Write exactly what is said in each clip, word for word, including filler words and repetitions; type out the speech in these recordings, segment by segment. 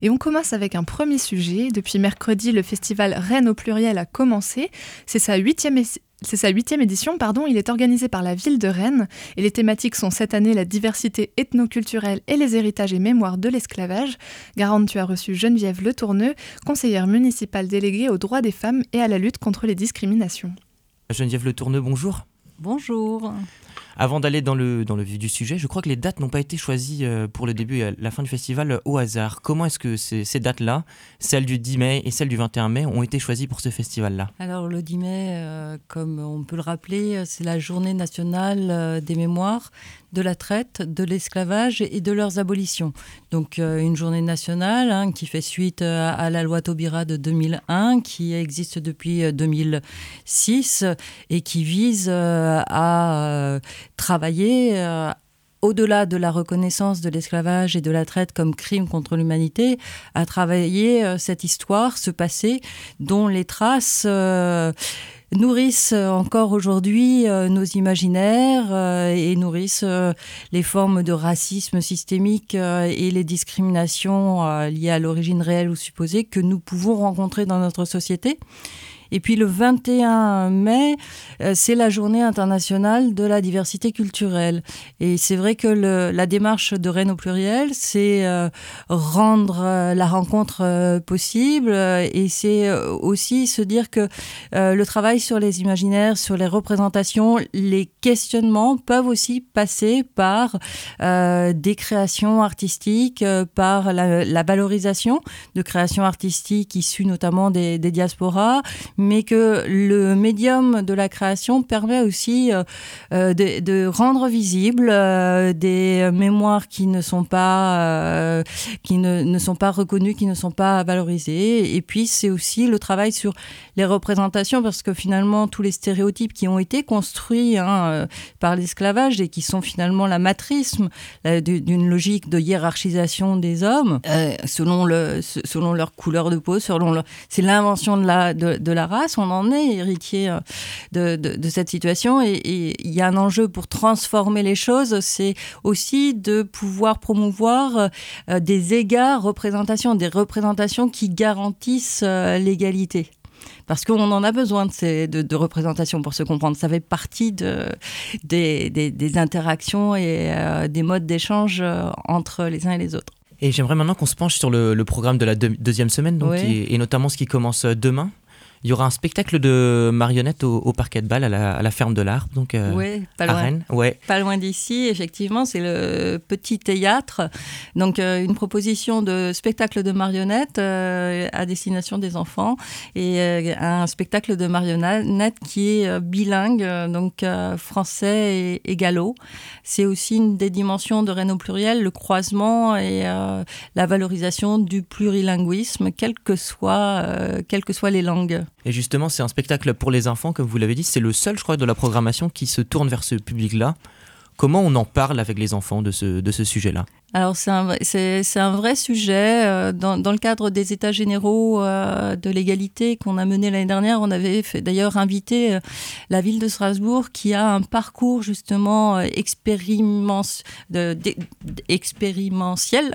Et on commence avec un premier sujet. Depuis mercredi, le festival Rennes au pluriel a commencé. C'est sa huitième, é- c'est sa huitième édition, pardon. Il est organisé par la ville de Rennes. Et les thématiques sont cette année la diversité ethnoculturelle et les héritages et mémoires de l'esclavage. Garante, tu as reçu Geneviève Le Tourneux, conseillère municipale déléguée aux droits des femmes et à la lutte contre les discriminations. Geneviève Le Tourneux, bonjour. Bonjour. Avant d'aller dans le, dans le vif du sujet, je crois que les dates n'ont pas été choisies pour le début et la fin du festival au hasard. Comment est-ce que ces, ces dates-là, celles du dix mai et celles du vingt et un mai, ont été choisies pour ce festival-là ? Alors le dix mai, euh, comme on peut le rappeler, c'est la journée nationale euh, des mémoires de la traite, de l'esclavage et de leurs abolitions. Donc euh, une journée nationale hein, qui fait suite à, à la loi Taubira de deux mille un, qui existe depuis deux mille six et qui vise euh, à euh, travailler euh, au-delà de la reconnaissance de l'esclavage et de la traite comme crime contre l'humanité, à travailler euh, cette histoire, ce passé, dont les traces euh, nourrissent encore aujourd'hui euh, nos imaginaires euh, et nourrissent euh, les formes de racisme systémique euh, et les discriminations euh, liées à l'origine réelle ou supposée que nous pouvons rencontrer dans notre société. Et puis le vingt et un mai, euh, c'est la journée internationale de la diversité culturelle. Et c'est vrai que le, la démarche de Rennes au pluriel, c'est euh, rendre euh, la rencontre euh, possible euh, et c'est euh, aussi se dire que euh, le travail sur les imaginaires, sur les représentations, les questionnements peuvent aussi passer par euh, des créations artistiques, euh, par la, la valorisation de créations artistiques issues notamment des, des diasporas, mais que le médium de la création permet aussi euh, euh, de, de rendre visibles euh, des mémoires qui ne sont pas euh, qui ne, ne sont pas reconnues, qui ne sont pas valorisées. Et puis c'est aussi le travail sur les représentations, parce que finalement tous les stéréotypes qui ont été construits hein, par l'esclavage et qui sont finalement la matrice euh, d'une logique de hiérarchisation des hommes euh, selon le selon leur couleur de peau, selon le, c'est l'invention de la de, de la race, on en est héritier de, de, de cette situation et il y a un enjeu pour transformer les choses, c'est aussi de pouvoir promouvoir euh, des égards représentations, des représentations qui garantissent euh, l'égalité. Parce qu'on en a besoin de, ces, de, de représentations pour se comprendre. Ça fait partie de, des, des, des interactions et euh, des modes d'échange euh, entre les uns et les autres. Et j'aimerais maintenant qu'on se penche sur le, le programme de la deux, deuxième semaine, donc, oui. et, et notamment ce qui commence demain. Il y aura un spectacle de marionnettes au, au Parquet de Bâle, à la, à la Ferme de l'Arbre, donc euh, ouais, pas à loin. Rennes. Ouais. Pas loin d'ici, effectivement, c'est le Petit Théâtre. Donc, euh, une proposition de spectacle de marionnettes euh, à destination des enfants et euh, un spectacle de marionnettes qui est euh, bilingue, donc euh, français et, et gallo. C'est aussi une des dimensions de Rennes au pluriel, le croisement et euh, la valorisation du plurilinguisme, quelles que soient, euh, quelles que soient les langues. Et justement, c'est un spectacle pour les enfants, comme vous l'avez dit. C'est le seul, je crois, de la programmation qui se tourne vers ce public-là. Comment on en parle avec les enfants de ce, de ce sujet-là ? Alors c'est un, c'est, c'est un vrai sujet. Euh, dans, dans le cadre des États généraux euh, de l'égalité qu'on a mené l'année dernière, on avait fait, d'ailleurs invité euh, la ville de Strasbourg qui a un parcours justement euh, expériment, de, de, expérimentiel,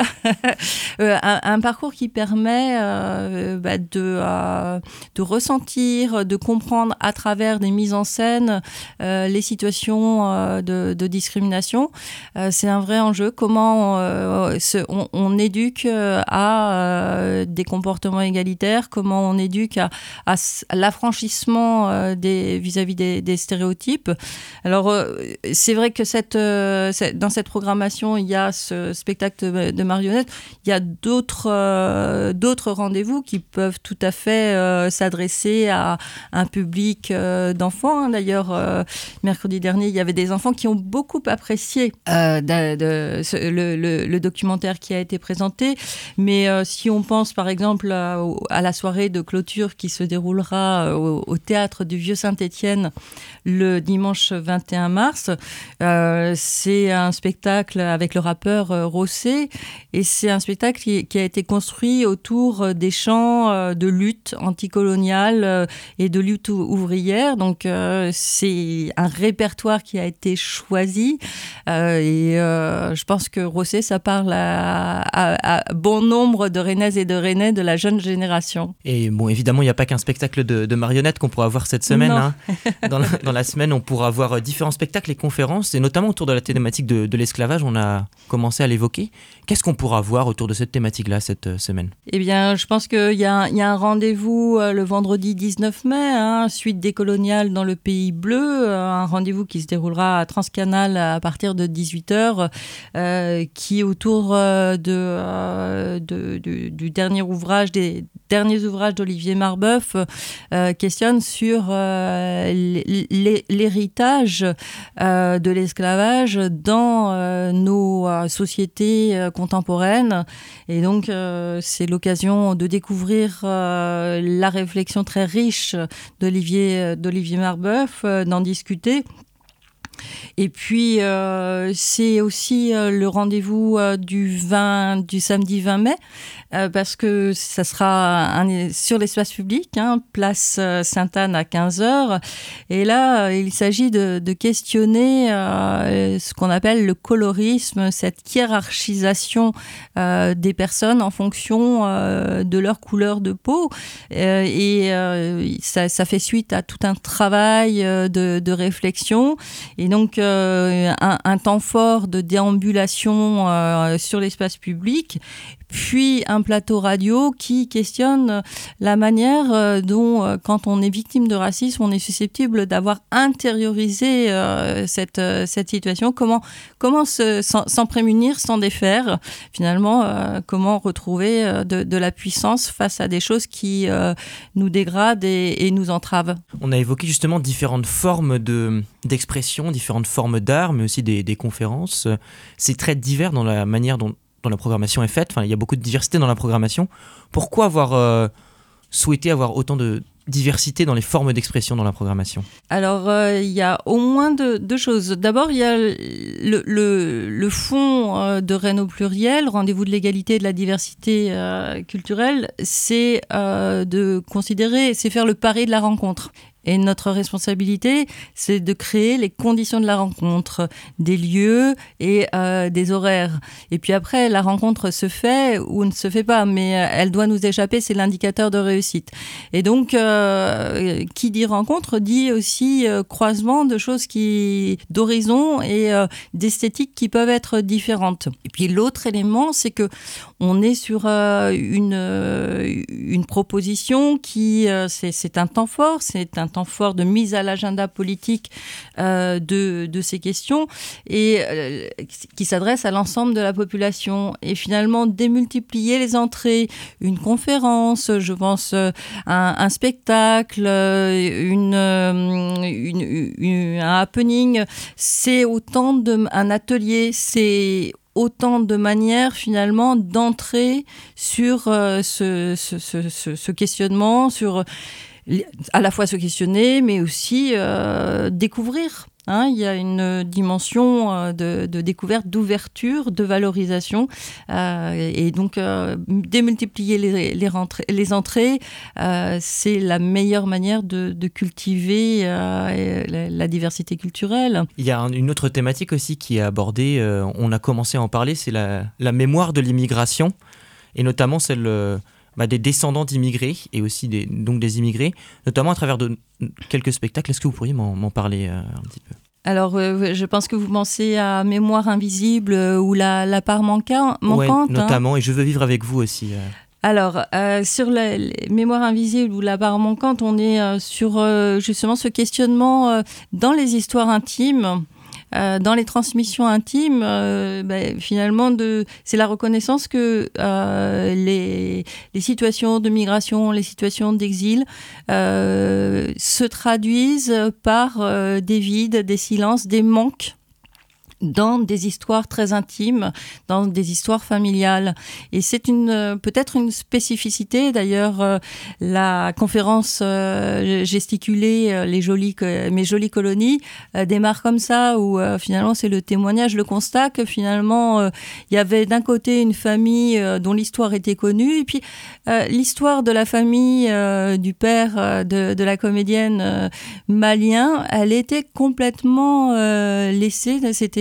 euh, un, un parcours qui permet euh, bah, de, euh, de ressentir, de comprendre à travers des mises en scène euh, les situations euh, de, de discrimination. Euh, c'est un vrai enjeu. Comment euh, Ce, on, on éduque à euh, des comportements égalitaires, comment on éduque à, à, à l'affranchissement euh, des, vis-à-vis des, des stéréotypes. Alors, euh, c'est vrai que cette, euh, cette, dans cette programmation, il y a ce spectacle de, de marionnettes. Il y a d'autres, euh, d'autres rendez-vous qui peuvent tout à fait euh, s'adresser à un public euh, d'enfants. Hein. D'ailleurs, euh, mercredi dernier, il y avait des enfants qui ont beaucoup apprécié euh, de, de, ce, le, le le documentaire qui a été présenté, mais euh, si on pense par exemple à, à la soirée de clôture qui se déroulera au, au théâtre du Vieux-Saint-Étienne le dimanche vingt et un mars, euh, c'est un spectacle avec le rappeur euh, Rossé et c'est un spectacle qui, qui a été construit autour des chants euh, de lutte anticoloniale euh, et de lutte ouvrière, donc euh, c'est un répertoire qui a été choisi euh, et euh, je pense que Rossé ça parle à, à, à bon nombre de Rennaises et de Rennais de la jeune génération. Et bon, évidemment, il n'y a pas qu'un spectacle de, de marionnettes qu'on pourra voir cette semaine. Hein. Dans, la, dans la semaine, on pourra voir différents spectacles et conférences, et notamment autour de la thématique de, de l'esclavage, on a commencé à l'évoquer. Qu'est-ce qu'on pourra voir autour de cette thématique-là cette euh, semaine ? Eh bien, je pense qu'il y a, y a un rendez-vous euh, le vendredi dix-neuf mai, hein, suite décoloniale dans le Pays Bleu, euh, un rendez-vous qui se déroulera à Transcanal à partir de dix-huit heures, euh, qui autour euh, de, euh, de, de, du dernier ouvrage, des derniers ouvrages d'Olivier Marbeuf, euh, questionne sur euh, l'héritage euh, de l'esclavage dans euh, nos euh, sociétés euh, contemporaines. Et donc, euh, c'est l'occasion de découvrir euh, la réflexion très riche d'Olivier, d'Olivier Marbeuf, euh, d'en discuter. Et puis, euh, c'est aussi euh, le rendez-vous euh, du, vingt, du samedi vingt mai, euh, parce que ça sera un, sur l'espace public, hein, place euh, Sainte-Anne à quinze heures. Et là, euh, il s'agit de, de questionner euh, ce qu'on appelle le colorisme, cette hiérarchisation euh, des personnes en fonction euh, de leur couleur de peau. Euh, et euh, ça, ça fait suite à tout un travail euh, de, de réflexion. Et donc, euh, un, un temps fort de déambulation euh, sur l'espace public, puis un plateau radio qui questionne la manière euh, dont, euh, quand on est victime de racisme, on est susceptible d'avoir intériorisé euh, cette, euh, cette situation. Comment, comment se, s'en, s'en prémunir, s'en défaire, finalement, euh, comment retrouver euh, de, de la puissance face à des choses qui euh, nous dégradent et, et nous entravent. On a évoqué justement différentes formes de, d'expression, différentes formes d'art, mais aussi des, des conférences. C'est très divers dans la manière dont dont la programmation est faite. Enfin, il y a beaucoup de diversité dans la programmation. Pourquoi avoir euh, souhaité avoir autant de diversité dans les formes d'expression dans la programmation ? Alors, euh, il y a au moins deux, deux choses. D'abord, il y a le, le, le fond euh, de Rennes au pluriel, rendez-vous de l'égalité et de la diversité euh, culturelle, c'est euh, de considérer, c'est faire le pari de la rencontre. Et notre responsabilité, c'est de créer les conditions de la rencontre, des lieux et euh, des horaires. Et puis après, la rencontre se fait ou ne se fait pas, mais elle doit nous échapper, c'est l'indicateur de réussite. Et donc, euh, qui dit rencontre dit aussi euh, croisement de choses qui, d'horizons et euh, d'esthétiques qui peuvent être différentes. Et puis l'autre élément, c'est que on est sur euh, une, euh, une proposition qui, euh, c'est, c'est un temps fort, c'est un temps fort de mise à l'agenda politique euh, de, de ces questions et euh, qui s'adresse à l'ensemble de la population. Et finalement, démultiplier les entrées, une conférence, je pense, euh, un, un spectacle, une, une, une, un happening, c'est autant de, un atelier, c'est autant de manières finalement d'entrer sur euh, ce, ce, ce, ce questionnement, sur à la fois se questionner, mais aussi euh, découvrir. Hein, il y a une dimension euh, de, de découverte, d'ouverture, de valorisation. Euh, et donc, euh, démultiplier les, les, rentrées, les entrées, euh, c'est la meilleure manière de, de cultiver euh, la, la diversité culturelle. Il y a un, une autre thématique aussi qui est abordée, euh, on a commencé à en parler, c'est la, la mémoire de l'immigration, et notamment celle... Euh, Bah, des descendants d'immigrés et aussi des, donc des immigrés, notamment à travers de, quelques spectacles. Est-ce que vous pourriez m'en, m'en parler euh, un petit peu ? Alors, euh, je pense que vous pensez à Mémoire invisible euh, ou la, la part manquante. Oui, notamment, hein. Et Je veux vivre avec vous aussi. Euh. Alors, euh, sur la, les Mémoires invisibles ou la part manquante, on est euh, sur euh, justement ce questionnement euh, dans les histoires intimes. Euh, dans les transmissions intimes, euh, ben, finalement, de, c'est la reconnaissance que euh, les, les situations de migration, les situations d'exil euh, se traduisent par euh, des vides, des silences, des manques dans des histoires très intimes, dans des histoires familiales. Et c'est une, peut-être une spécificité. D'ailleurs, euh, la conférence euh, gesticulée, euh, les jolies, mes jolies colonies, euh, démarre comme ça, où euh, finalement c'est le témoignage, le constat que finalement il euh, y avait d'un côté une famille euh, dont l'histoire était connue, et puis euh, l'histoire de la famille euh, du père euh, de, de la comédienne euh, Malien, elle était complètement euh, laissée. C'était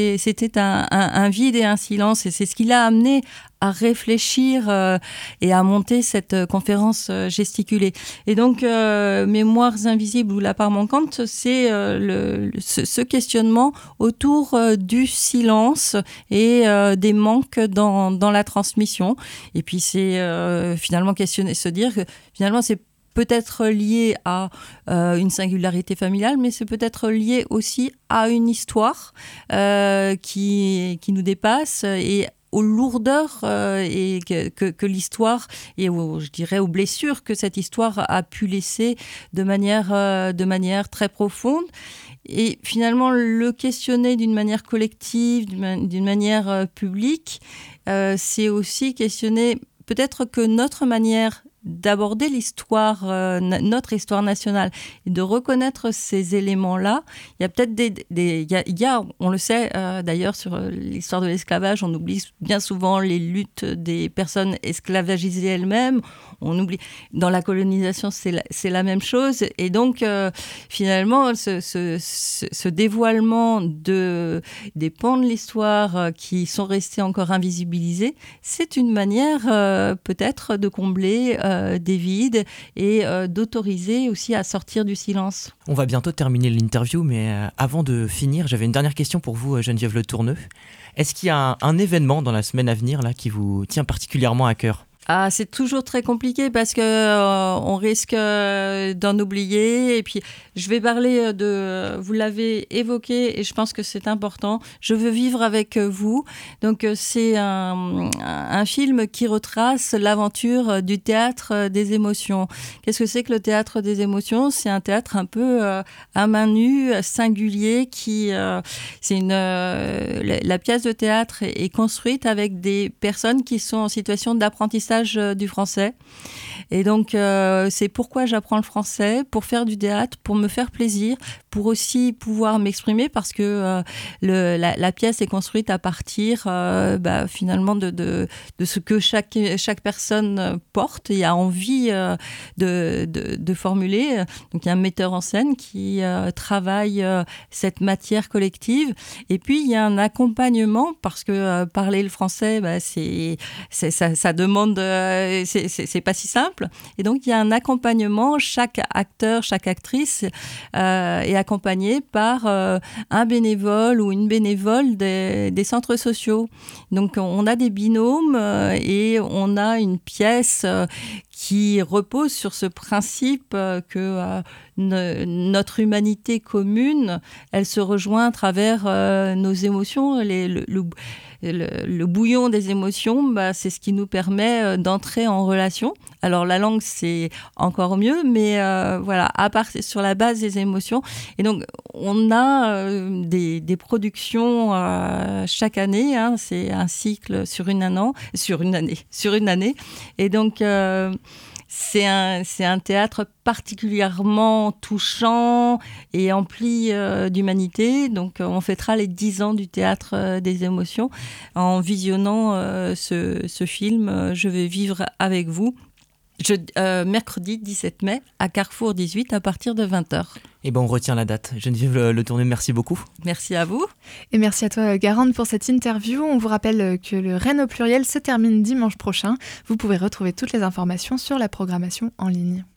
c'était, c'était un, un, un vide et un silence. Et c'est ce qui l'a amené à réfléchir euh, et à monter cette conférence euh, gesticulée. Et donc, euh, Mémoires invisibles ou la part manquante, c'est euh, le, le, ce, ce questionnement autour euh, du silence et euh, des manques dans, dans la transmission. Et puis, c'est euh, finalement questionner, se dire que finalement, c'est peut-être lié à euh, une singularité familiale, mais c'est peut-être lié aussi à une histoire euh, qui, qui nous dépasse et aux lourdeurs euh, et que, que, que l'histoire et aux, je dirais aux blessures que cette histoire a pu laisser de manière, euh, de manière très profonde. Et finalement, le questionner d'une manière collective, d'une, d'une manière euh, publique, euh, c'est aussi questionner peut-être que notre manière d'aborder l'histoire, euh, notre histoire nationale, et de reconnaître ces éléments-là. Il y a peut-être des... des il, y a, il y a, on le sait euh, d'ailleurs, sur l'histoire de l'esclavage, on oublie bien souvent les luttes des personnes esclavagisées elles-mêmes. On oublie... Dans la colonisation, c'est la, c'est la même chose. Et donc, euh, finalement, ce, ce, ce, ce dévoilement de, des pans de l'histoire euh, qui sont restés encore invisibilisés, c'est une manière euh, peut-être de combler euh, des vides et euh, d'autoriser aussi à sortir du silence. On va bientôt terminer l'interview, mais euh, avant de finir, j'avais une dernière question pour vous, Geneviève Le Tourneux. Est-ce qu'il y a un, un événement dans la semaine à venir là, qui vous tient particulièrement à cœur ? Ah, c'est toujours très compliqué parce que euh, on risque euh, d'en oublier. Et puis, je vais parler de... Vous l'avez évoqué et je pense que c'est important. Je veux vivre avec vous. Donc, euh, c'est un, un film qui retrace l'aventure du théâtre des émotions. Qu'est-ce que c'est que le théâtre des émotions ? C'est un théâtre un peu euh, à main nue, singulier, qui... Euh, c'est une... Euh, la, la pièce de théâtre est, est construite avec des personnes qui sont en situation d'apprentissage du français. Et donc, euh, c'est pourquoi j'apprends le français, pour faire du théâtre, pour me faire plaisir, pour aussi pouvoir m'exprimer, parce que euh, le, la, la pièce est construite à partir, euh, bah, finalement, de, de, de ce que chaque, chaque personne porte et a envie euh, de, de, de formuler. Donc, il y a un metteur en scène qui euh, travaille euh, cette matière collective. Et puis, il y a un accompagnement, parce que euh, parler le français, bah, c'est, c'est, ça, ça demande... Euh, c'est, c'est, c'est pas si simple. Et donc, il y a un accompagnement. Chaque acteur, chaque actrice euh, est accompagné par euh, un bénévole ou une bénévole des, des centres sociaux. Donc, on a des binômes euh, et on a une pièce euh, qui repose sur ce principe euh, que euh, ne, notre humanité commune, elle se rejoint à travers euh, nos émotions. Les, le, le, le, le bouillon des émotions, bah, c'est ce qui nous permet euh, d'entrer en relation. Alors, la langue, c'est encore mieux, mais euh, voilà, à part sur la base des émotions. Et donc, on a euh, des, des productions euh, chaque année. Hein, c'est un cycle sur une, an, sur une année. Sur une année. Et donc... Euh, C'est un, c'est un théâtre particulièrement touchant et empli euh, d'humanité. Donc, on fêtera les dix ans du théâtre euh, des émotions en visionnant euh, ce, ce film euh, « Je vais vivre avec vous ». Je, euh, mercredi dix-sept mai à Carrefour dix-huit à partir de vingt heures. Et ben on retient la date. Geneviève Le Tourneux, merci beaucoup. Merci à vous. Et merci à toi Garande pour cette interview. On vous rappelle que le Rennes au pluriel se termine dimanche prochain. Vous pouvez retrouver toutes les informations sur la programmation en ligne.